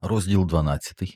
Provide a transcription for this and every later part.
Розділ 12.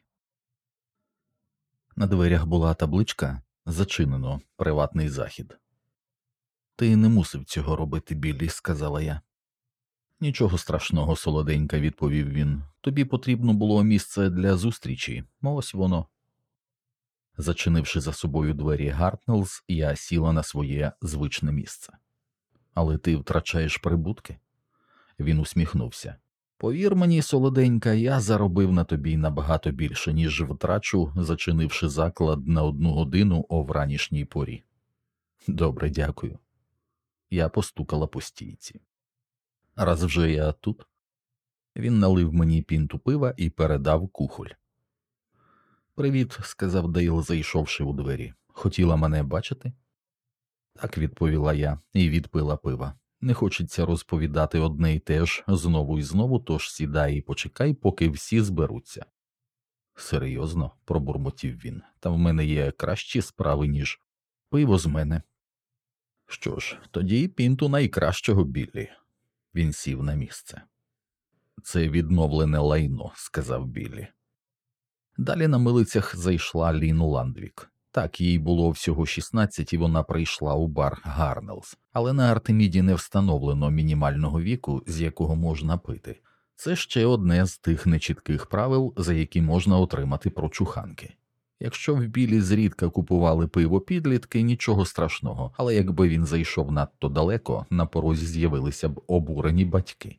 На дверях була табличка «Зачинено. Приватний захід». «Ти не мусив цього робити, Біллі», – сказала я. «Нічого страшного, солоденька», – відповів він. «Тобі потрібно було місце для зустрічі. Ось воно». Зачинивши за собою двері Гартнеллс, я сіла на своє звичне місце. «Але ти втрачаєш прибутки?» Він усміхнувся. «Повір мені, солоденька, я заробив на тобі набагато більше, ніж втрачу, зачинивши заклад на 1 годину о вранішній порі». «Добре, дякую». Я постукала по стійці. «Раз вже я тут». Він налив мені пінту пива і передав кухоль. «Привіт», – сказав Дейл, зайшовши у двері. «Хотіла мене бачити?» «Так», – відповіла я і відпила пива. «Не хочеться розповідати одне й те ж знову і знову, тож сідай і почекай, поки всі зберуться». «Серйозно?» – пробурмотів він. «Та в мене є кращі справи, ніж пиво з мене». «Що ж, тоді пінту найкращого, Біллі». Він сів на місце. «Це відновлене лайно», – сказав Біллі. Далі на милицях зайшла Лін Ландвік. Так, їй було всього 16, і вона прийшла у бар Гарнеллс. Але на Артеміді не встановлено мінімального віку, з якого можна пити. Це ще одне з тих нечітких правил, за які можна отримати прочуханки. Якщо в Біллі зрідка купували пиво підлітки, нічого страшного, але якби він зайшов надто далеко, на порозі з'явилися б обурені батьки.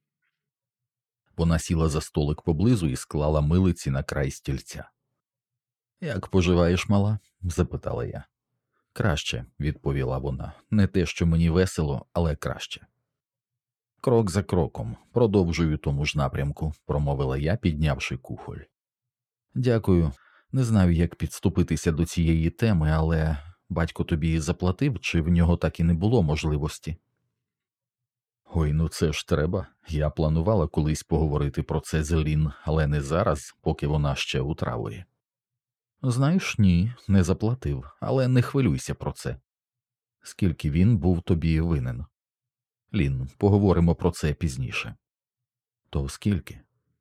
Вона сіла за столик поблизу і склала милиці на край стільця. «Як поживаєш, мала?» – запитала я. «Краще», – відповіла вона. «Не те, що мені весело, але краще». «Крок за кроком. Продовжую тому ж напрямку», – промовила я, піднявши кухоль. «Дякую. Не знаю, як підступитися до цієї теми, але батько тобі заплатив, чи в нього так і не було можливості?» «Ой, ну це ж треба. Я планувала колись поговорити про це з Лін, але не зараз, поки вона ще у травлі». «Знаєш, ні, не заплатив, але не хвилюйся про це. Скільки він був тобі винен?» «Лін, поговоримо про це пізніше». «То скільки?»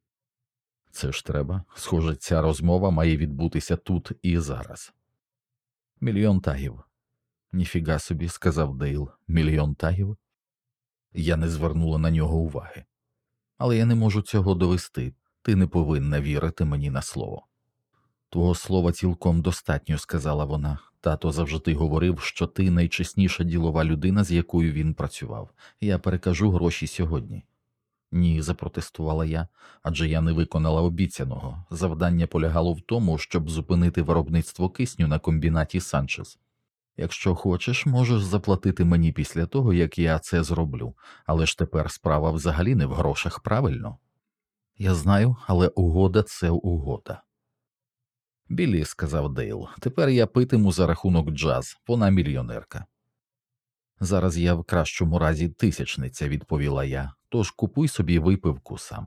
«Це ж треба. Схоже, ця розмова має відбутися тут і зараз». «1,000,000 тагів». «Ніфіга собі», – сказав Дейл. «1,000,000 тагів?» Я не звернула на нього уваги. «Але я не можу цього довести. Ти не повинна вірити мені на слово». «Твого слова цілком достатньо», – сказала вона. «Тато завжди говорив, що ти найчесніша ділова людина, з якою він працював. Я перекажу гроші сьогодні». «Ні», – запротестувала я, адже я не виконала обіцяного. Завдання полягало в тому, щоб зупинити виробництво кисню на комбінаті Санчес. «Якщо хочеш, можеш заплатити мені після того, як я це зроблю. Але ж тепер справа взагалі не в грошах, правильно?» «Я знаю, але угода – це угода». «Біллі», – сказав Дейл, – «тепер я питиму за рахунок Джаз, вона мільйонерка». «Зараз я в кращому разі тисячниця», – відповіла я, – «тож купуй собі випивку сам».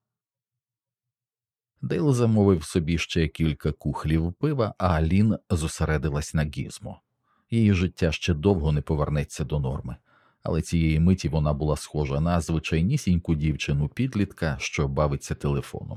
Дейл замовив собі ще кілька кухлів пива, а Лін зосередилась на Гізмо. Її життя ще довго не повернеться до норми, але цієї миті вона була схожа на звичайнісіньку дівчину-підлітка, що бавиться телефоном.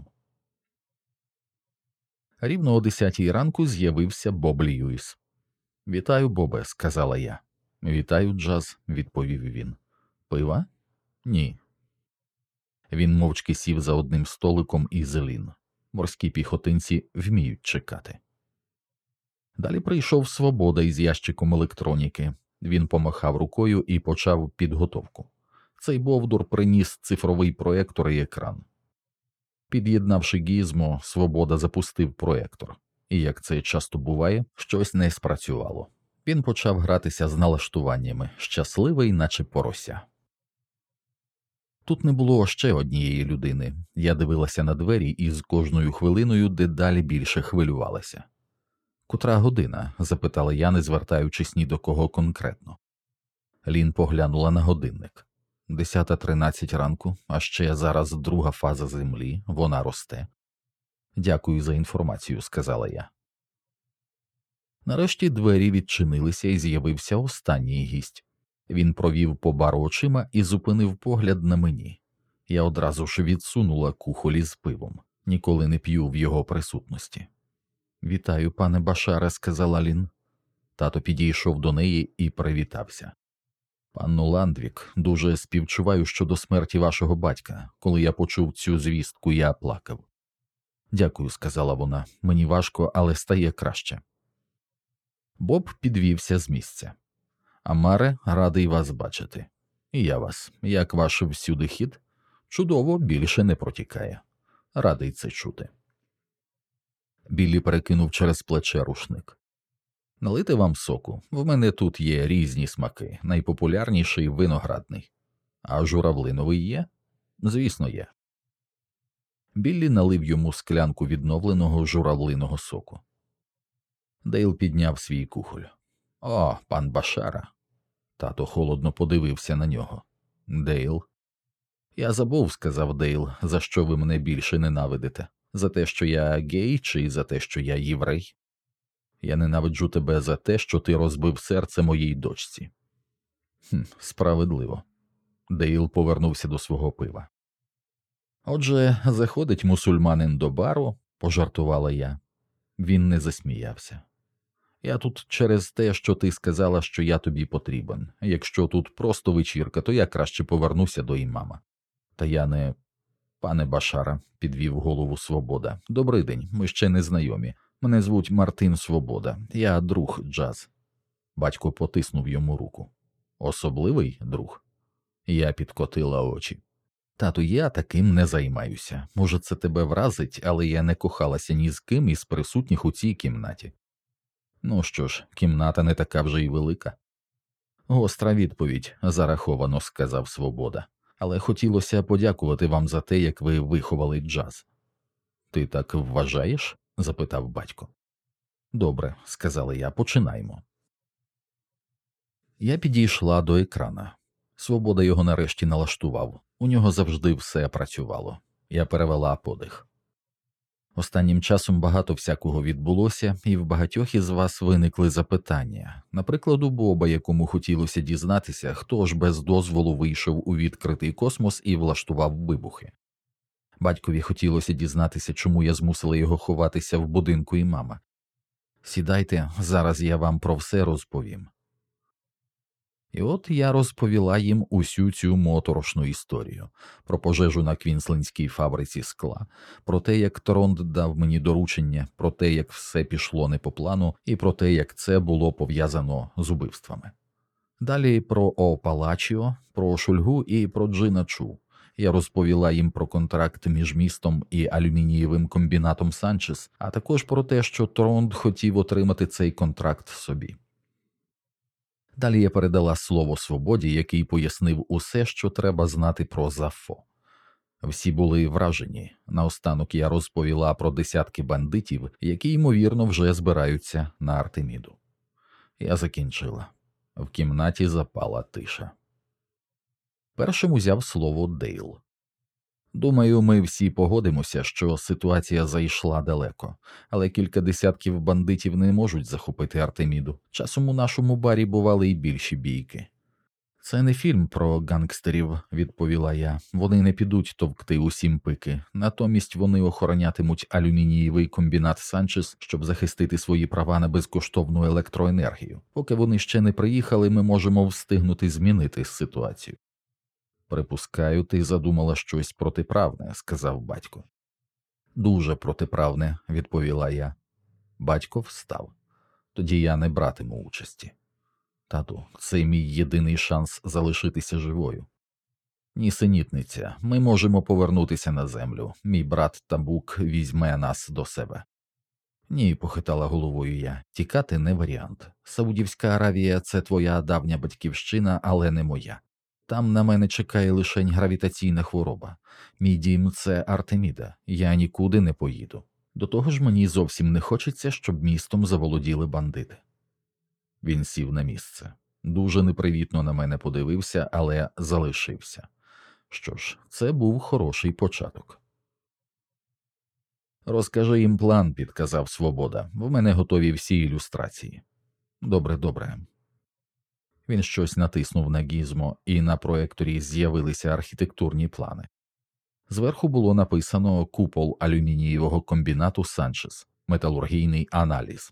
Рівно о 10-й ранку з'явився Боб Льюіс. «Вітаю, Бобе», – сказала я. «Вітаю, Джаз», – відповів він. «Пива?» «Ні». Він мовчки сів за одним столиком із Лін. Морські піхотинці вміють чекати. Далі прийшов Свобода із ящиком електроніки. Він помахав рукою і почав підготовку. Цей бовдур приніс цифровий проєктор і екран. Під'єднавши Гізмо, Свобода запустив проєктор. І, як це часто буває, щось не спрацювало. Він почав гратися з налаштуваннями, щасливий, наче порося. Тут не було ще однієї людини. Я дивилася на двері і з кожною хвилиною дедалі більше хвилювалася. «Котра година?» – запитала я, не звертаючись ні до кого конкретно. Лін поглянула на годинник. 10:13 ранку, а ще зараз друга фаза землі, вона росте. «Дякую за інформацію», – сказала я. Нарешті двері відчинилися і з'явився останній гість. Він провів по бару очима і зупинив погляд на мені. Я одразу ж відсунула кухолі з пивом. Ніколи не п'ю в його присутності. «Вітаю, пане Башаре», – сказала Лін. Тато підійшов до неї і привітався. «Панно Ландвік, дуже співчуваю щодо смерті вашого батька. Коли я почув цю звістку, я плакав». «Дякую», – сказала вона, – «мені важко, але стає краще». Боб підвівся з місця. «Амаре, радий вас бачити. І я вас. Як ваш всюди хід? Чудово, більше не протікає. Радий це чути». Біллі перекинув через плече рушник. «Налити вам соку? В мене тут є різні смаки, найпопулярніший виноградний. А журавлиновий є?» «Звісно, є». Біллі налив йому склянку відновленого журавлиного соку. Дейл підняв свій кухоль. «О, пан Башара!» Тато холодно подивився на нього. «Дейл?» «Я забув», – сказав Дейл, – «за що ви мене більше ненавидите? За те, що я гей, чи за те, що я єврей?» «Я ненавиджу тебе за те, що ти розбив серце моїй дочці». Справедливо. Дейл повернувся до свого пива. «Отже, заходить мусульманин до бару», – пожартувала я. Він не засміявся. «Я тут через те, що ти сказала, що я тобі потрібен. Якщо тут просто вечірка, то я краще повернуся до імама». «Та я не...» «Пане Башара», – підвів голову Свобода. «Добрий день, ми ще не знайомі. Мене звуть Мартин Свобода. Я друг Джаз». Батько потиснув йому руку. «Особливий друг?» Я підкотила очі. «Тату, я таким не займаюся. Може, це тебе вразить, але я не кохалася ні з ким із присутніх у цій кімнаті». «Ну що ж, кімната не така вже й велика». «Гостра відповідь», – зараховано сказав Свобода. «Але хотілося подякувати вам за те, як ви виховали Джаз». «Ти так вважаєш?» – запитав батько. «Добре», – сказала я, – «починаймо». Я підійшла до екрана. Свобода його нарешті налаштував. У нього завжди все працювало. Я перевела подих. Останнім часом багато всякого відбулося, і в багатьох із вас виникли запитання. Наприклад, у Боба, якому хотілося дізнатися, хто ж без дозволу вийшов у відкритий космос і влаштував вибухи. Батькові хотілося дізнатися, чому я змусила його ховатися в будинку імама. Сідайте, зараз я вам про все розповім. І от я розповіла їм усю цю моторошну історію. Про пожежу на квінслендській фабриці скла, про те, як Тронд дав мені доручення, про те, як все пішло не по плану, і про те, як це було пов'язано з убивствами. Далі про О Палачіо, про Шульгу і про Джина Чу. Я розповіла їм про контракт між містом і алюмінієвим комбінатом Санчес, а також про те, що Тронд хотів отримати цей контракт собі. Далі я передала слово Свободі, який пояснив усе, що треба знати про Зафо. Всі були вражені. Наостанок я розповіла про десятки бандитів, які, ймовірно, вже збираються на Артеміду. Я закінчила. В кімнаті запала тиша. Першим узяв слово Дейл. «Думаю, ми всі погодимося, що ситуація зайшла далеко, але кілька десятків бандитів не можуть захопити Артеміду. Часом у нашому барі бували й більші бійки». «Це не фільм про гангстерів», – відповіла я. «Вони не підуть товкти усім пики. Натомість вони охоронятимуть алюмінієвий комбінат Санчес, щоб захистити свої права на безкоштовну електроенергію. Поки вони ще не приїхали, ми можемо встигнути змінити ситуацію». «Припускаю, ти задумала щось протиправне», – сказав батько. «Дуже протиправне», – відповіла я. Батько встав. «Тоді я не братиму участі». «Тату, це мій єдиний шанс залишитися живою». «Нісенітниця, ми можемо повернутися на землю. Мій брат Табук візьме нас до себе». «Ні», – похитала головою я, – «тікати не варіант. Саудівська Аравія – це твоя давня батьківщина, але не моя. Там на мене чекає лишень гравітаційна хвороба. Мій дім – це Артеміда, я нікуди не поїду. До того ж мені зовсім не хочеться, щоб містом заволоділи бандити». Він сів на місце. Дуже непривітно на мене подивився, але залишився. Що ж, це був хороший початок. «Розкажи їм план», – підказав Свобода. «В мене готові всі ілюстрації». «Добре, добре». Він щось натиснув на гізмо, і на проекторі з'явилися архітектурні плани. Зверху було написано «Купол алюмінієвого комбінату Санчес. Металургійний аналіз».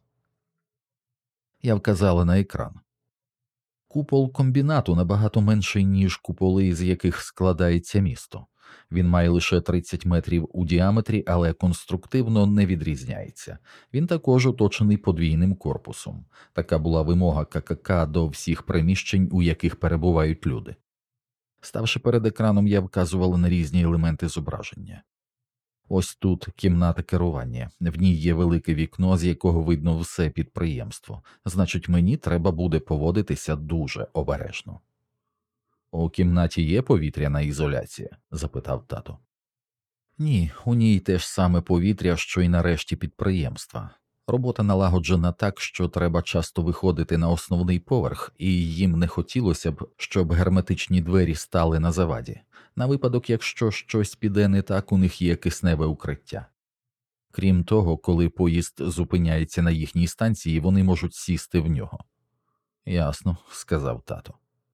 Я вказала на екран. Купол комбінату набагато менший, ніж куполи, з яких складається місто. Він має лише 30 метрів у діаметрі, але конструктивно не відрізняється. Він також оточений подвійним корпусом. Така була вимога ККК до всіх приміщень, у яких перебувають люди. Ставши перед екраном, я вказувала на різні елементи зображення. Ось тут кімната керування, в ній є велике вікно, з якого видно все підприємство, значить мені треба буде поводитися дуже обережно. «У кімнаті є повітряна ізоляція?» – запитав тато. «Ні, у ній те ж саме повітря, що й на решті підприємства. Робота налагоджена так, що треба часто виходити на основний поверх, і їм не хотілося б, щоб герметичні двері стали на заваді. На випадок, якщо щось піде не так, у них є кисневе укриття. Крім того, коли поїзд зупиняється на їхній станції, вони можуть сісти в нього». «Ясно», – сказав тато.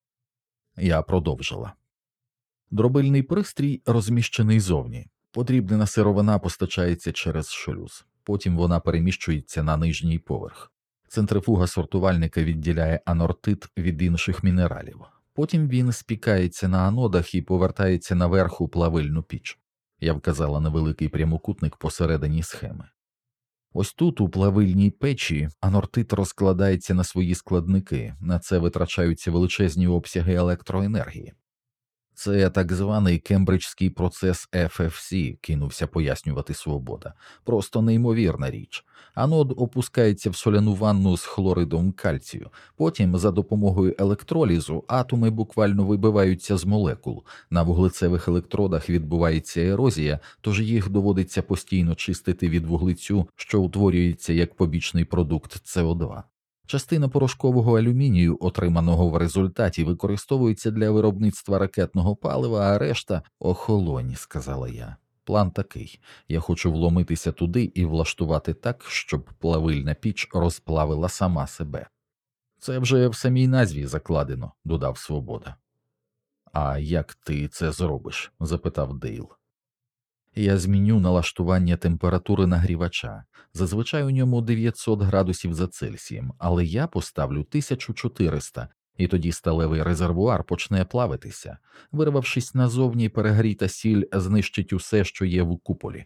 Я продовжила. Дробильний пристрій розміщений зовні. Подрібнена сировина постачається через шлюз. Потім вона переміщується на нижній поверх. Центрифуга сортувальника відділяє анортит від інших мінералів. Потім він спікається на анодах і повертається наверх у плавильну піч. Я вказала на великий прямокутник посередині схеми. Ось тут, у плавильній печі, анортит розкладається на свої складники, на це витрачаються величезні обсяги електроенергії. «Це так званий кембриджський процес FFC», – кинувся пояснювати Свобода. «Просто неймовірна річ. Анод опускається в соляну ванну з хлоридом кальцію. Потім, за допомогою електролізу, атоми буквально вибиваються з молекул. На вуглецевих електродах відбувається ерозія, тож їх доводиться постійно чистити від вуглецю, що утворюється як побічний продукт СО2. Частина порошкового алюмінію, отриманого в результаті, використовується для виробництва ракетного палива, а решта – охолонь», – сказала я. «План такий. Я хочу вломитися туди і влаштувати так, щоб плавильна піч розплавила сама себе». «Це вже в самій назві закладено», – додав Свобода. «А як ти це зробиш?» – запитав Дейл. «Я зміню налаштування температури нагрівача. Зазвичай у ньому 900 градусів за Цельсієм, але я поставлю 1400, і тоді сталевий резервуар почне плавитися. Вирвавшись назовні, перегріта сіль знищить усе, що є в куполі».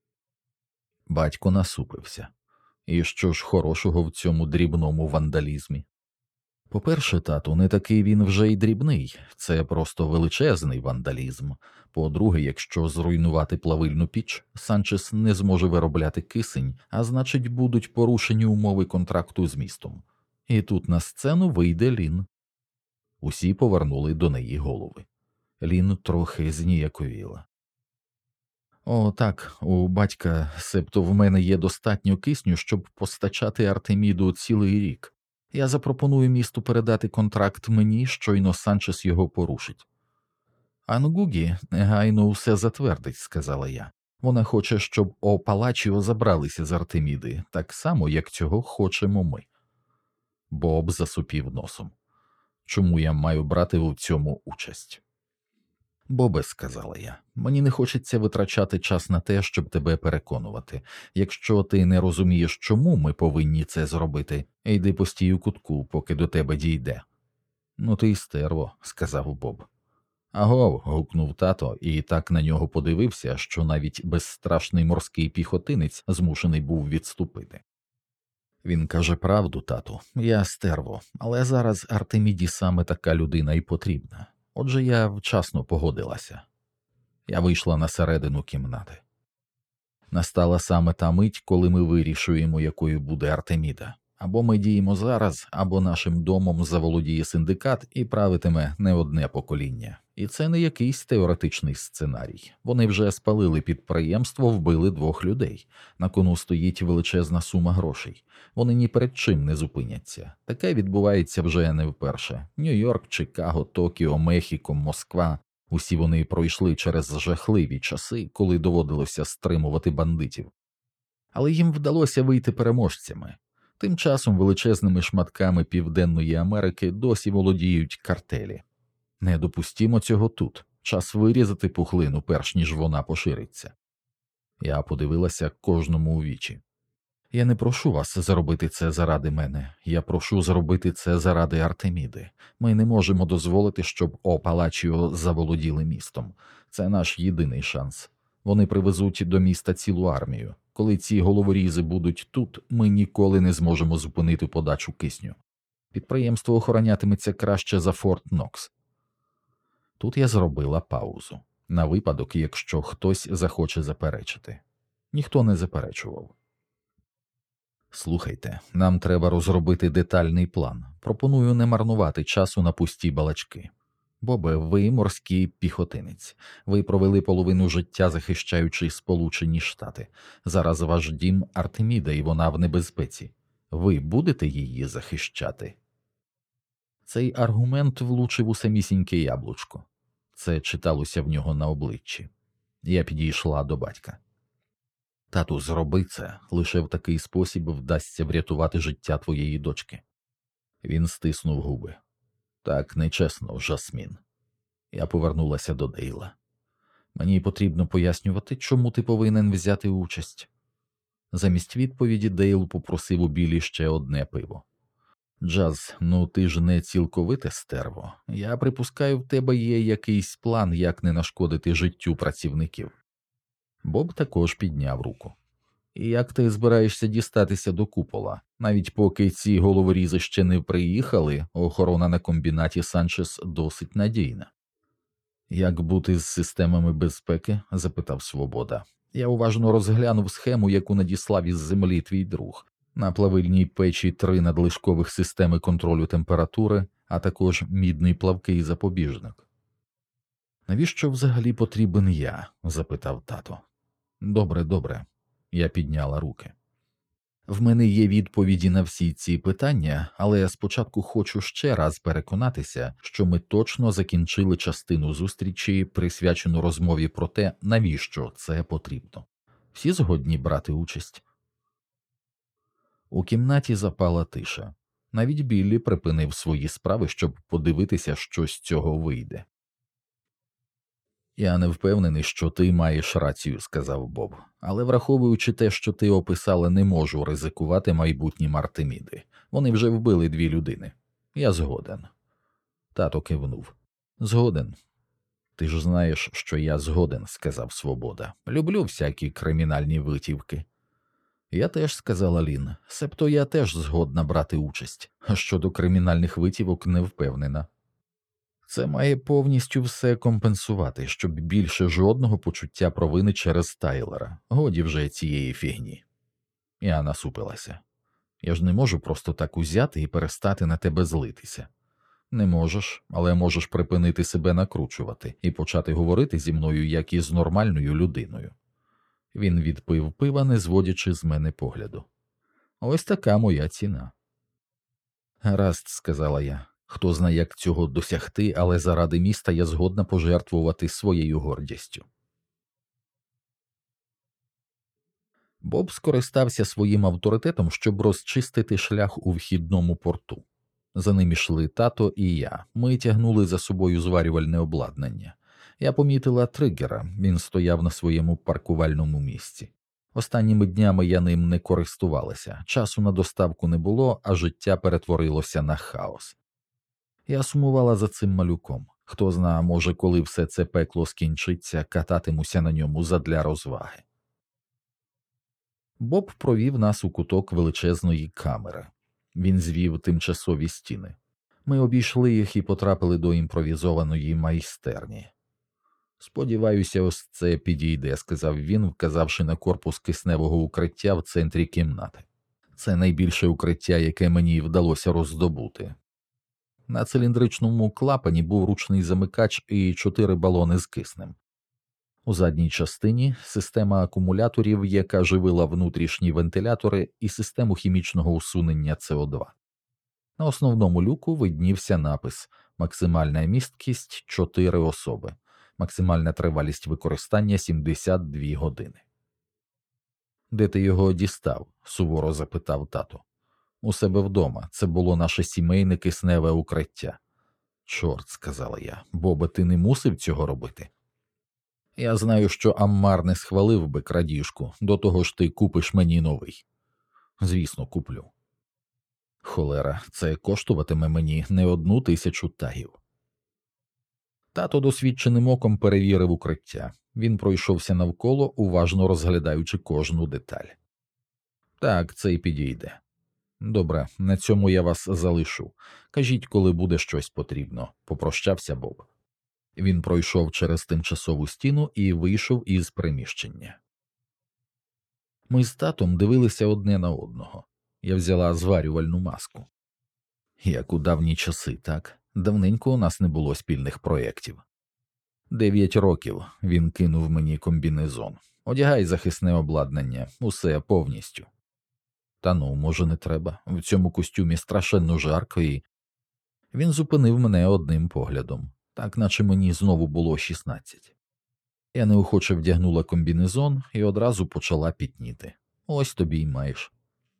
Батько насупився. «І що ж хорошого в цьому дрібному вандалізмі?» «По-перше, тату, не такий він вже й дрібний, це просто величезний вандалізм. По-друге, якщо зруйнувати плавильну піч, Санчес не зможе виробляти кисень, а значить будуть порушені умови контракту з містом. І тут на сцену вийде Лін». Усі повернули до неї голови. Лін трохи зніяковіла. «О, так, у батька, себто в мене є достатньо кисню, щоб постачати Артеміду цілий рік. Я запропоную місту передати контракт мені, щойно Санчес його порушить». «Ангугі негайно усе затвердить», – сказала я. «Вона хоче, щоб О Палачіо забралися з Артеміди, так само, як цього хочемо ми». Боб засупів носом. «Чому я маю брати у цьому участь?» «Бобе», – сказала я, – «мені не хочеться витрачати час на те, щоб тебе переконувати. Якщо ти не розумієш, чому ми повинні це зробити, йди постій у кутку, поки до тебе дійде». «Ну ти й стерво», – сказав Боб. «Агов», – гукнув тато і так на нього подивився, що навіть безстрашний морський піхотинець змушений був відступити. «Він каже правду, тату, я стерво, але зараз Артеміді саме така людина й потрібна. Отже, я вчасно погодилася». Я вийшла на середину кімнати. Настала саме та мить, коли ми вирішуємо, якою буде Артеміда. Або ми діємо зараз, або нашим домом заволодіє синдикат і правитиме не одне покоління. І це не якийсь теоретичний сценарій. Вони вже спалили підприємство, вбили 2 людей. На кону стоїть величезна сума грошей. Вони ні перед чим не зупиняться. Таке відбувається вже не вперше. Нью-Йорк, Чикаго, Токіо, Мехіко, Москва. Усі вони пройшли через жахливі часи, коли доводилося стримувати бандитів. Але їм вдалося вийти переможцями. Тим часом величезними шматками Південної Америки досі володіють картелі. Не допустімо цього тут. Час вирізати пухлину, перш ніж вона пошириться. Я подивилася кожному у вічі. Я не прошу вас зробити це заради мене. Я прошу зробити це заради Артеміди. Ми не можемо дозволити, щоб О-Палачіо заволоділи містом. Це наш єдиний шанс. Вони привезуть до міста цілу армію. Коли ці головорізи будуть тут, ми ніколи не зможемо зупинити подачу кисню. Підприємство охоронятиметься краще за Форт Нокс. Тут я зробила паузу. На випадок, якщо хтось захоче заперечити. Ніхто не заперечував. Слухайте, нам треба розробити детальний план. Пропоную не марнувати часу на пусті балачки. Бобе, ви морський піхотинець. Ви провели половину життя, захищаючи Сполучені Штати. Зараз ваш дім Артеміда, і вона в небезпеці. Ви будете її захищати? Цей аргумент влучив у самісіньке яблучко. Це читалося в нього на обличчі. Я підійшла до батька. Тату, зроби це, лише в такий спосіб вдасться врятувати життя твоєї дочки. Він стиснув губи. Так нечесно, Жасмін. Я повернулася до Дейла. Мені потрібно пояснювати, чому ти повинен взяти участь. Замість відповіді Дейл попросив у Білі ще одне пиво. Джаз, ну ти ж не цілковите стерво. Я припускаю, в тебе є якийсь план, як не нашкодити життю працівників. Боб також підняв руку. І як ти збираєшся дістатися до купола? Навіть поки ці головорізи ще не приїхали, охорона на комбінаті Санчес досить надійна. Як бути з системами безпеки? Запитав Свобода. Я уважно розглянув схему, яку надіслав із землі твій друг. На плавильній печі 3 надлишкових системи контролю температури, а також мідний плавкий запобіжник. Навіщо взагалі потрібен я? Запитав тато. Добре, добре. Я підняла руки. В мене є відповіді на всі ці питання, але я спочатку хочу ще раз переконатися, що ми точно закінчили частину зустрічі, присвячену розмові про те, навіщо це потрібно. Всі згодні брати участь? У кімнаті запала тиша. Навіть Біллі припинив свої справи, щоб подивитися, що з цього вийде. «Я не впевнений, що ти маєш рацію», – сказав Боб. «Але враховуючи те, що ти описала, не можу ризикувати майбутнім Артеміди. Вони вже вбили 2 людини. Я згоден». Тато кивнув. «Згоден». «Ти ж знаєш, що я згоден», – сказав Свобода. «Люблю всякі кримінальні витівки». «Я теж», – сказала Лін. «Себто я теж згодна брати участь. А щодо кримінальних витівок не впевнена». Це має повністю все компенсувати, щоб більше жодного почуття провини через Тайлера. Годі вже цієї фігні. Я насупилася. Я ж не можу просто так узяти і перестати на тебе злитися. Не можеш, але можеш припинити себе накручувати і почати говорити зі мною, як із нормальною людиною. Він відпив пива, не зводячи з мене погляду. Ось така моя ціна. Гаразд, сказала я. Хто знає, як цього досягти, але заради міста я згодна пожертвувати своєю гордістю. Боб скористався своїм авторитетом, щоб розчистити шлях у вхідному порту. За ним ішли тато і я. Ми тягнули за собою зварювальне обладнання. Я помітила тригера, він стояв на своєму паркувальному місці. Останніми днями я ним не користувалася, часу на доставку не було, а життя перетворилося на хаос. Я сумувала за цим малюком. Хто зна, може, коли все це пекло скінчиться, кататимуся на ньому задля розваги. Боб провів нас у куток величезної камери. Він звів тимчасові стіни. Ми обійшли їх і потрапили до імпровізованої майстерні. «Сподіваюся, ось це підійде», – сказав він, вказавши на корпус кисневого укриття в центрі кімнати. «Це найбільше укриття, яке мені вдалося роздобути». На циліндричному клапані був ручний замикач і 4 балони з киснем. У задній частині – система акумуляторів, яка живила внутрішні вентилятори і систему хімічного усунення СО2. На основному люку виднівся напис «Максимальна місткість – 4 особи. Максимальна тривалість використання – 72 години». «Де ти його дістав?» – суворо запитав тато. «У себе вдома. Це було наше сімейне кисневе укриття». Чорт, сказала я, Бобе, ти не мусив цього робити. Я знаю, що Аммар не схвалив би крадіжку, до того ж ти купиш мені новий. Звісно, куплю. Холера, це коштуватиме мені не 1,000 тагів. Тато досвідченим оком перевірив укриття. Він пройшовся навколо, уважно розглядаючи кожну деталь. Так, це й підійде. Добре, на цьому я вас залишу. Кажіть, коли буде щось потрібно, попрощався Боб. Він пройшов через тимчасову стіну і вийшов із приміщення. Ми з татом дивилися одне на одного. Я взяла зварювальну маску. Як у давні часи, так? Давненько у нас не було спільних проєктів. 9 років він кинув мені комбінезон. Одягай захисне обладнання, усе повністю. Та ну, може, не треба. В цьому костюмі страшенно жарко і... Він зупинив мене одним поглядом, так наче мені знову було 16. Я неохоче вдягнула комбінезон і одразу почала пітніти. Ось тобі й маєш.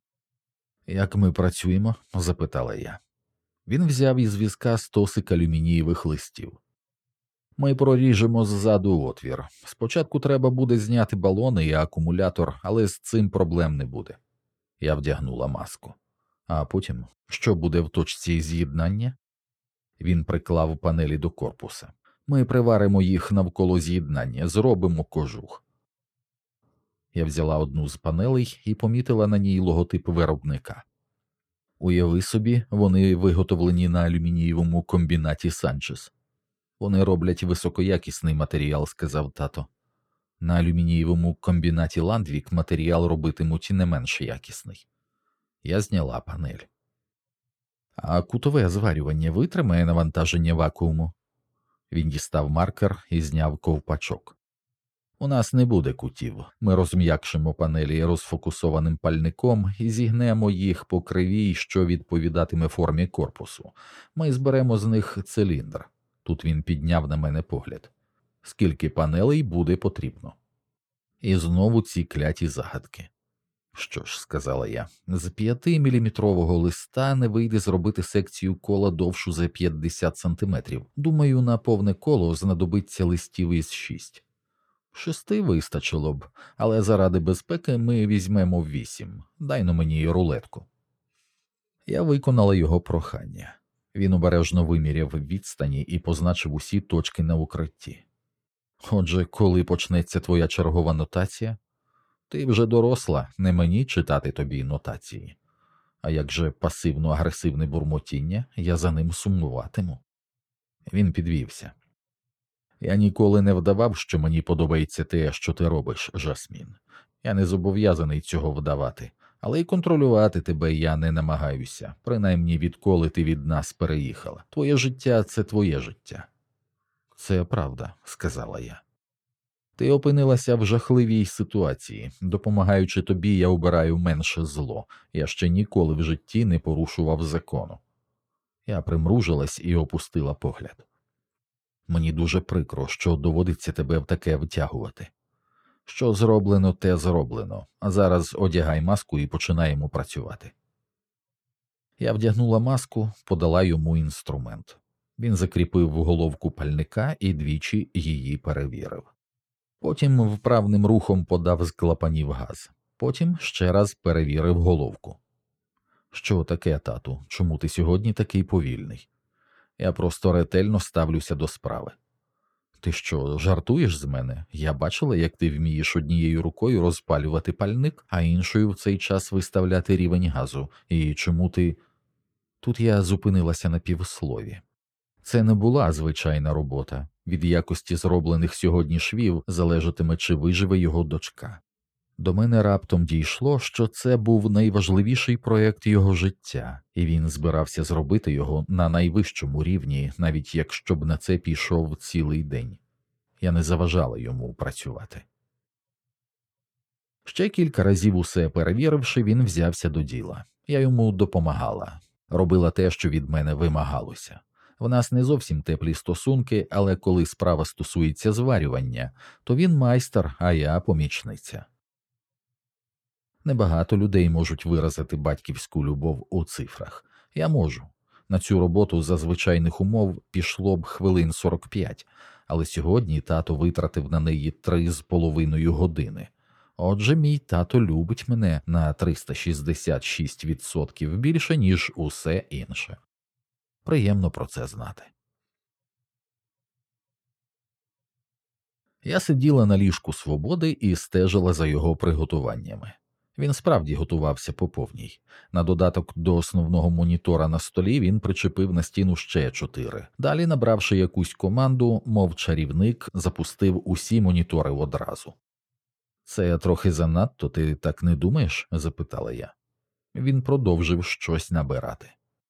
Як ми працюємо? Запитала я. Він взяв із візка стосик алюмінієвих листів. Ми проріжемо ззаду отвір. Спочатку треба буде зняти балони і акумулятор, але з цим проблем не буде. Я вдягнула маску. А потім, що буде в точці з'єднання? Він приклав панелі до корпуса. Ми приваримо їх навколо з'єднання, зробимо кожух. Я взяла одну з панелей і помітила на ній логотип виробника. Уяви собі, вони виготовлені на алюмінієвому комбінаті Санчес. Вони роблять високоякісний матеріал, сказав тато. На алюмінієвому комбінаті Ландвік матеріал робитимуть не менш якісний. Я зняла панель. А кутове зварювання витримає навантаження вакууму? Він дістав маркер і зняв ковпачок. У нас не буде кутів. Ми розм'якшимо панелі розфокусованим пальником і зігнемо їх по кривій, що відповідатиме формі корпусу. Ми зберемо з них циліндр. Тут він підняв на мене погляд. Скільки панелей буде потрібно? І знову ці кляті загадки. Що ж, сказала я, з 5-міліметрового листа не вийде зробити секцію кола довшу за 50 сантиметрів. Думаю, на повне коло знадобиться листів із 6. 6 вистачило б, але заради безпеки ми візьмемо 8. Дай-но мені рулетку. Я виконала його прохання. Він обережно виміряв відстані і позначив усі точки на укритті. Отже, коли почнеться твоя чергова нотація? Ти вже доросла, не мені читати тобі нотації. А як же пасивно-агресивне бурмотіння, я за ним сумуватиму. Він підвівся. Я ніколи не вдавав, що мені подобається те, що ти робиш, Жасмін. Я не зобов'язаний цього вдавати, але й контролювати тебе я не намагаюся, принаймні відколи ти від нас переїхала. Твоє життя – це твоє життя. Це правда, сказала я. Ти опинилася в жахливій ситуації. Допомагаючи тобі, я обираю менше зло. Я ще ніколи в житті не порушував закону. Я примружилась і опустила погляд. Мені дуже прикро, що доводиться тебе в таке втягувати. Що зроблено, те зроблено. А зараз одягай маску і починаємо працювати. Я вдягнула маску, подала йому інструмент. Він закріпив головку пальника і двічі її перевірив. Потім вправним рухом подав з клапанів газ. Потім ще раз перевірив головку. Що таке, тату? Чому ти сьогодні такий повільний? Я просто ретельно ставлюся до справи. Ти що, жартуєш з мене? Я бачила, як ти вмієш однією рукою розпалювати пальник, а іншою в цей час виставляти рівень газу. І чому ти... Тут я зупинилася на півслові. Це не була звичайна робота. Від якості зроблених сьогодні швів залежатиме, чи виживе його дочка. До мене раптом дійшло, що це був найважливіший проєкт його життя, і він збирався зробити його на найвищому рівні, навіть якщо б на це пішов цілий день. Я не заважала йому працювати. Ще кілька разів усе перевіривши, він взявся до діла. Я йому допомагала, робила те, що від мене вимагалося. В нас не зовсім теплі стосунки, але коли справа стосується зварювання, то він майстер, а я помічниця. Небагато людей можуть виразити батьківську любов у цифрах. Я можу. На цю роботу за звичайних умов пішло б хвилин 45, але сьогодні тато витратив на неї 3,5 години. Отже, мій тато любить мене на 366% більше, ніж усе інше. Приємно про це знати. Я сиділа на ліжку свободи і стежила за його приготуваннями. Він справді готувався по повній. На додаток до основного монітора на столі він причепив на стіну ще 4. Далі, набравши якусь команду, мов чарівник, запустив усі монітори одразу. «Це трохи занадто, ти так не думаєш?» – запитала я. Він продовжив щось набирати.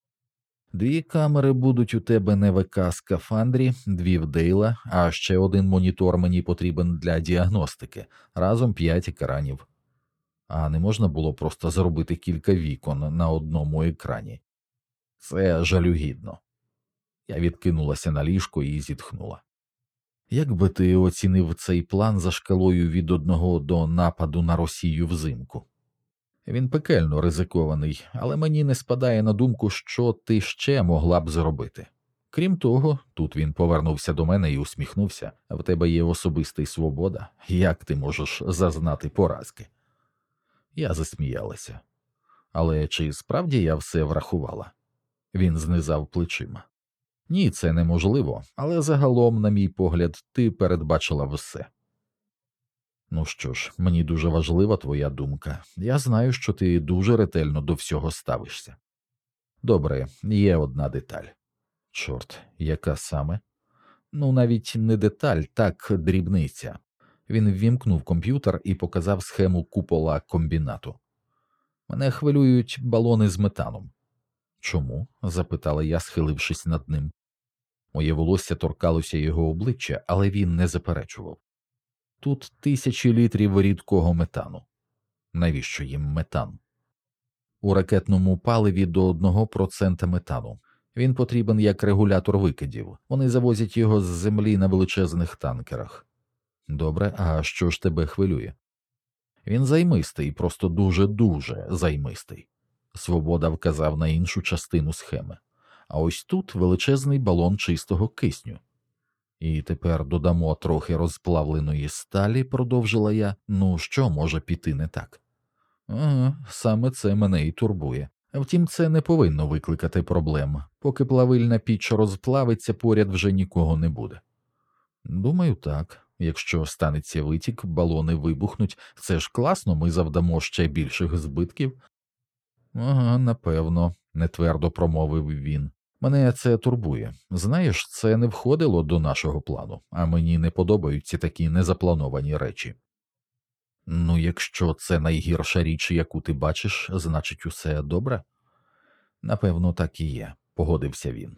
2 камери будуть у тебе на ВК-скафандрі, 2 в Дейла, а ще 1 монітор мені потрібен для діагностики. Разом 5 екранів. А не можна було просто зробити кілька вікон на одному екрані? Це жалюгідно. Я відкинулася на ліжко і зітхнула. Як би ти оцінив цей план за шкалою від 1 до нападу на Росію взимку? Він пекельно ризикований, але мені не спадає на думку, що ти ще могла б зробити. Крім того, тут він повернувся до мене і усміхнувся, в тебе є особиста свобода, як ти можеш зазнати поразки? Я засміялася. Але чи справді я все врахувала? Він знизав плечима. Ні, це неможливо, але загалом, на мій погляд, ти передбачила все. Ну що ж, мені дуже важлива твоя думка. Я знаю, що ти дуже ретельно до всього ставишся. Добре, є одна деталь. Чорт, яка саме? Ну, навіть не деталь, так дрібниця. Він ввімкнув комп'ютер і показав схему купола комбінату. Мене хвилюють балони з метаном. Чому? Запитала я, схилившись над ним. Моє волосся торкалося його обличчя, але він не заперечував. Тут 1000 літрів рідкого метану. Навіщо їм метан? У ракетному паливі до 1% метану. Він потрібен як регулятор викидів. Вони завозять його з землі на величезних танкерах. Добре, а що ж тебе хвилює? Він займистий, просто дуже-дуже займистий. Свобода вказав на іншу частину схеми. А ось тут величезний балон чистого кисню. І тепер додамо трохи розплавленої сталі, продовжила я. Ну, що може піти не так? Ага, саме це мене і турбує. Втім, це не повинно викликати проблем. Поки плавильна піч розплавиться, поряд вже нікого не буде. Думаю, так. Якщо станеться витік, балони вибухнуть. Це ж класно, ми завдамо ще більших збитків. Ага, напевно, нетвердо промовив він. Мене це турбує. Знаєш, це не входило до нашого плану, а мені не подобаються такі незаплановані речі. Ну, якщо це найгірша річ, яку ти бачиш, значить усе добре? Напевно, так і є, погодився він.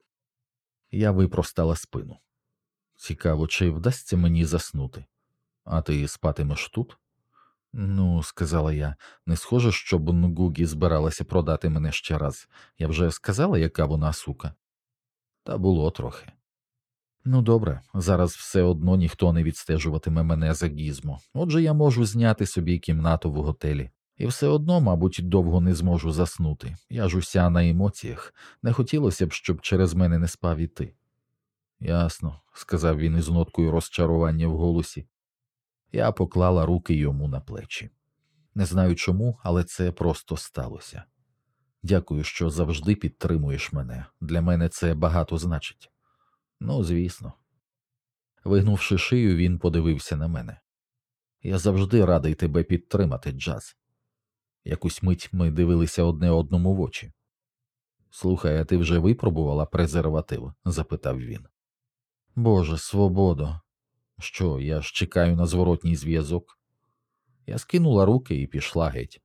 Я випростала спину. Цікаво, чи вдасться мені заснути? А ти спатимеш тут? Ну, сказала я, не схоже, щоб Нгугі збиралася продати мене ще раз. Я вже сказала, яка вона сука? Та було трохи. Ну, добре, зараз все одно ніхто не відстежуватиме мене за гізмо. Отже, я можу зняти собі кімнату в готелі. І все одно, мабуть, довго не зможу заснути. Я ж уся на емоціях. Не хотілося б, щоб через мене не спав і ти. Ясно, сказав він із ноткою розчарування в голосі. Я поклала руки йому на плечі. Не знаю чому, але це просто сталося. Дякую, що завжди підтримуєш мене. Для мене це багато значить. Ну, звісно. Вигнувши шию, він подивився на мене. Я завжди радий тебе підтримати, Джаз. Якусь мить ми дивилися одне одному в очі. Слухай, а ти вже випробувала презерватив? Запитав він. Боже, свободо. Що, я ж чекаю на зворотній зв'язок? Я скинула руки і пішла геть.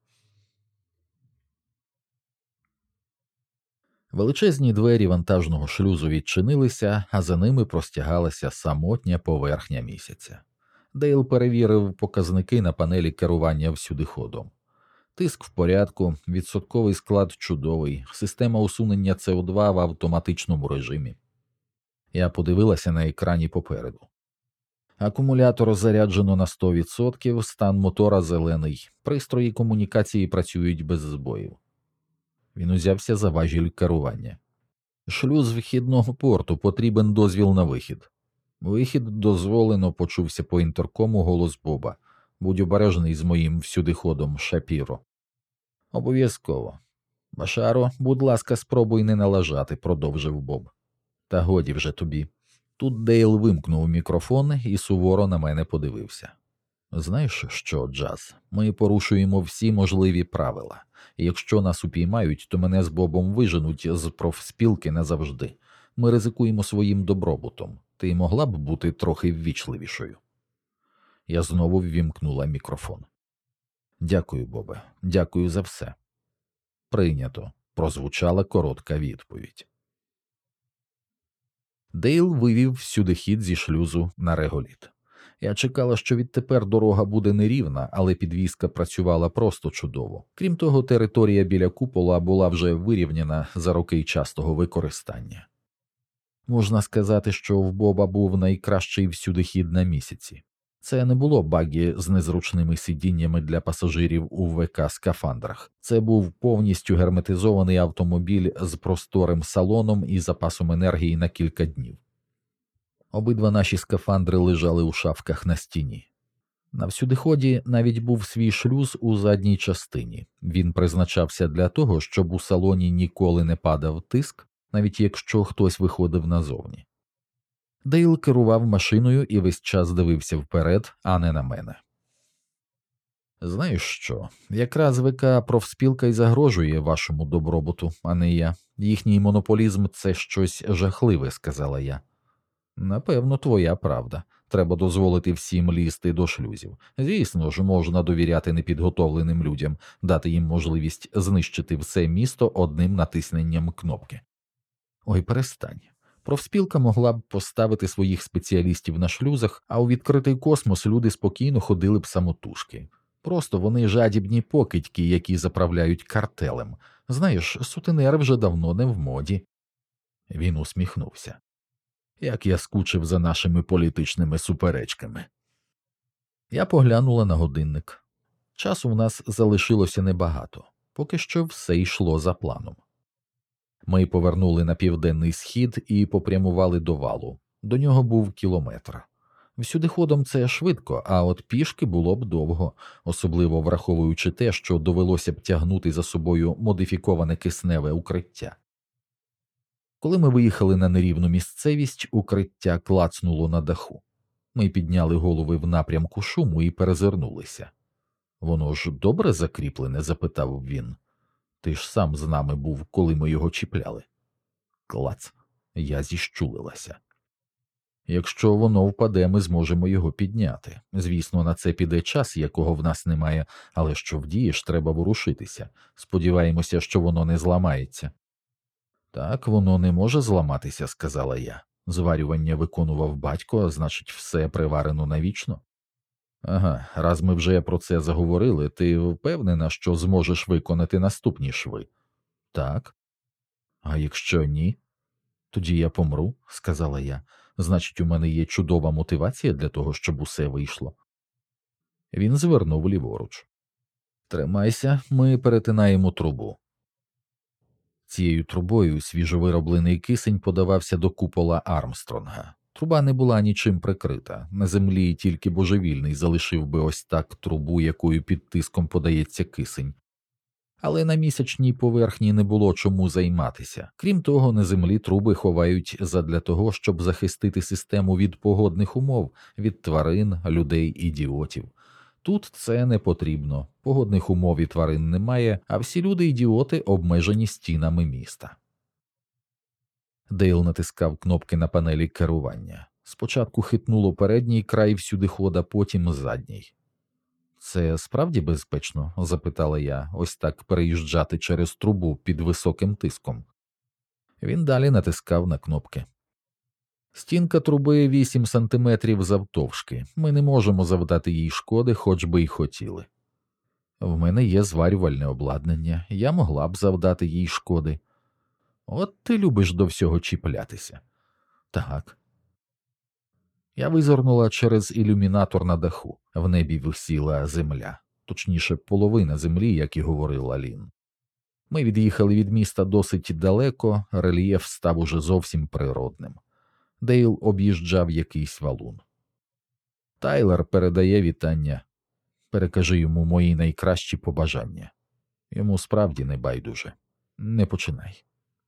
Величезні двері вантажного шлюзу відчинилися, а за ними простягалася самотня поверхня місяця. Дейл перевірив показники на панелі керування всюдиходом. Тиск в порядку, відсотковий склад чудовий, система усунення СО2 в автоматичному режимі. Я подивилася на екрані попереду. Акумулятор заряджено на 100%, стан мотора зелений, пристрої комунікації працюють без збоїв. Він узявся за важіль керування. Шлюз вхідного порту, потрібен дозвіл на вихід. Вихід дозволено, почувся по інтеркому голос Боба. Будь обережний з моїм всюдиходом, Шапіро. Обов'язково. Башаро, будь ласка, спробуй не налажати, продовжив Боб. Та годі вже тобі. Тут Дейл вимкнув мікрофон і суворо на мене подивився. Знаєш що, Джаз, ми порушуємо всі можливі правила. І якщо нас упіймають, то мене з Бобом виженуть з профспілки назавжди. Ми ризикуємо своїм добробутом. Ти могла б бути трохи ввічливішою? Я знову ввімкнула мікрофон. Дякую, Бобе, дякую за все. Прийнято, прозвучала коротка відповідь. Дейл вивів всюдихід зі шлюзу на реголіт. Я чекала, що відтепер дорога буде нерівна, але підвізка працювала просто чудово. Крім того, територія біля купола була вже вирівняна за роки частого використання. Можна сказати, що в Боба був найкращий всюдихід на місяці. Це не було багі з незручними сидіннями для пасажирів у ВК-скафандрах. Це був повністю герметизований автомобіль з просторим салоном і запасом енергії на кілька днів. Обидва наші скафандри лежали у шафках на стіні. На всюдиході навіть був свій шлюз у задній частині. Він призначався для того, щоб у салоні ніколи не падав тиск, навіть якщо хтось виходив назовні. Дейл керував машиною і весь час дивився вперед, а не на мене. Знаєш що, якраз ВК профспілка й загрожує вашому добробуту, а не я. Їхній монополізм – це щось жахливе, сказала я. Напевно, твоя правда. Треба дозволити всім лізти до шлюзів. Звісно ж, можна довіряти непідготовленим людям, дати їм можливість знищити все місто одним натисненням кнопки. Ой, перестань. Профспілка могла б поставити своїх спеціалістів на шлюзах, а у відкритий космос люди спокійно ходили б самотужки. Просто вони жадібні покидьки, які заправляють картелем. Знаєш, сутенер вже давно не в моді. Він усміхнувся. Як я скучив за нашими політичними суперечками. Я поглянула на годинник. Часу в нас залишилося небагато. Поки що все йшло за планом. Ми повернули на південний схід і попрямували до валу. До нього був кілометр. Всюдиходом це швидко, а от пішки було б довго, особливо враховуючи те, що довелося б тягнути за собою модифіковане кисневе укриття. Коли ми виїхали на нерівну місцевість, укриття клацнуло на даху. Ми підняли голови в напрямку шуму і перезирнулися. «Воно ж добре закріплене?» – запитав він. «Ти ж сам з нами був, коли ми його чіпляли». Клац. Я зіщулилася. «Якщо воно впаде, ми зможемо його підняти. Звісно, на це піде час, якого в нас немає, але що вдієш, треба ворушитися. Сподіваємося, що воно не зламається». «Так, воно не може зламатися», – сказала я. «Зварювання виконував батько, а значить, все приварено навічно». «Ага, раз ми вже про це заговорили, ти впевнена, що зможеш виконати наступні шви?» «Так». «А якщо ні?» «Тоді я помру», – сказала я. «Значить, у мене є чудова мотивація для того, щоб усе вийшло». Він звернув ліворуч. «Тримайся, ми перетинаємо трубу». Цією трубою свіжовироблений кисень подавався до купола Армстронга. Труба не була нічим прикрита. На землі тільки божевільний залишив би ось так трубу, якою під тиском подається кисень. Але на місячній поверхні не було чому займатися. Крім того, на землі труби ховають задля того, щоб захистити систему від погодних умов, від тварин, людей, ідіотів. Тут це не потрібно. Погодних умов і тварин немає, а всі люди-ідіоти обмежені стінами міста. Дейл натискав кнопки на панелі керування. Спочатку хитнуло передній край всюдихода, потім задній. «Це справді безпечно?» – запитала я, ось так переїжджати через трубу під високим тиском. Він далі натискав на кнопки. «Стінка труби 8 сантиметрів завтовшки. Ми не можемо завдати їй шкоди, хоч би й хотіли. В мене є зварювальне обладнання, я могла б завдати їй шкоди». «От ти любиш до всього чіплятися». «Так». Я визирнула через ілюмінатор на даху. В небі висіла земля. Точніше, половина землі, як і говорила Лін. Ми від'їхали від міста досить далеко, рельєф став уже зовсім природним. Дейл об'їжджав якийсь валун. Тайлер передає вітання. Перекажи йому мої найкращі побажання. Йому справді не байдуже. Не починай.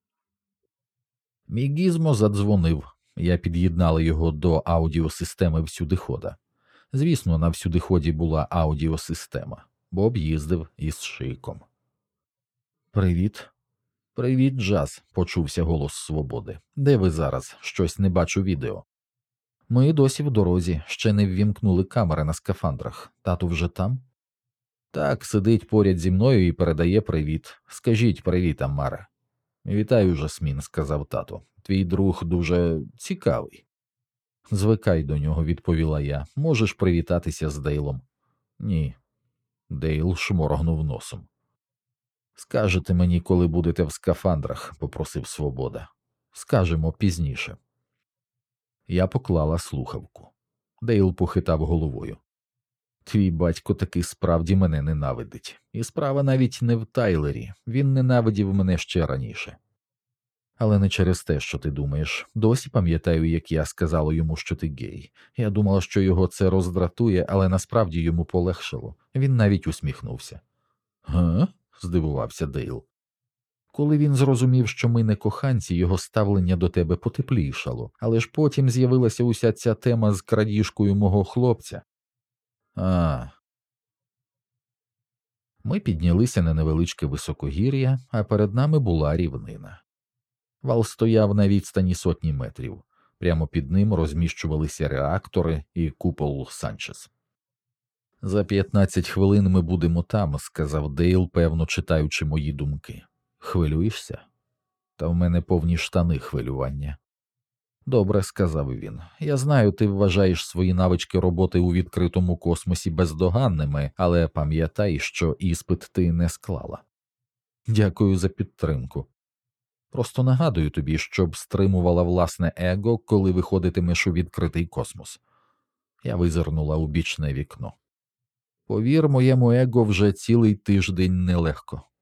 Мій гізмо задзвонив. Я під'єднала його до аудіосистеми всюдихода. Звісно, на всюдиході була аудіосистема. Боб їздив із шиком. «Привіт». «Привіт, Джаз», – почувся голос Свободи. «Де ви зараз? Щось не бачу відео». «Ми досі в дорозі, ще не ввімкнули камери на скафандрах. Тату вже там?» «Так, сидить поряд зі мною і передає привіт. Скажіть привіт, Амаре». «Вітаю, Жасмін», – сказав тато. «Твій друг дуже цікавий». «Звикай до нього», – відповіла я. «Можеш привітатися з Дейлом». «Ні». Дейл шморгнув носом. «Скажете мені, коли будете в скафандрах», – попросив Свобода. «Скажемо пізніше». Я поклала слухавку. Дейл похитав головою. «Твій батько таки справді мене ненавидить. І справа навіть не в Тайлері. Він ненавидів мене ще раніше. Але не через те, що ти думаєш. Досі пам'ятаю, як я сказала йому, що ти гей. Я думала, що його це роздратує, але насправді йому полегшило. Він навіть усміхнувся». «Га?» – здивувався Дейл. «Коли він зрозумів, що ми не коханці, його ставлення до тебе потеплішало, але ж потім з'явилася уся ця тема з крадіжкою мого хлопця». «А...» Ми піднялися на невеличке високогір'я, а перед нами була рівнина. Вал стояв на відстані сотні метрів. Прямо під ним розміщувалися реактори і купол Санчес. «За 15 хвилин ми будемо там», – сказав Дейл, певно читаючи мої думки. «Хвилюєшся?» «Та в мене повні штани хвилювання». «Добре», – сказав він. «Я знаю, ти вважаєш свої навички роботи у відкритому космосі бездоганними, але пам'ятай, що іспит ти не склала». «Дякую за підтримку. Просто нагадую тобі, щоб стримувала власне его, коли виходитимеш у відкритий космос». Я визирнула у бічне вікно. «Повір, моєму его вже цілий тиждень нелегко.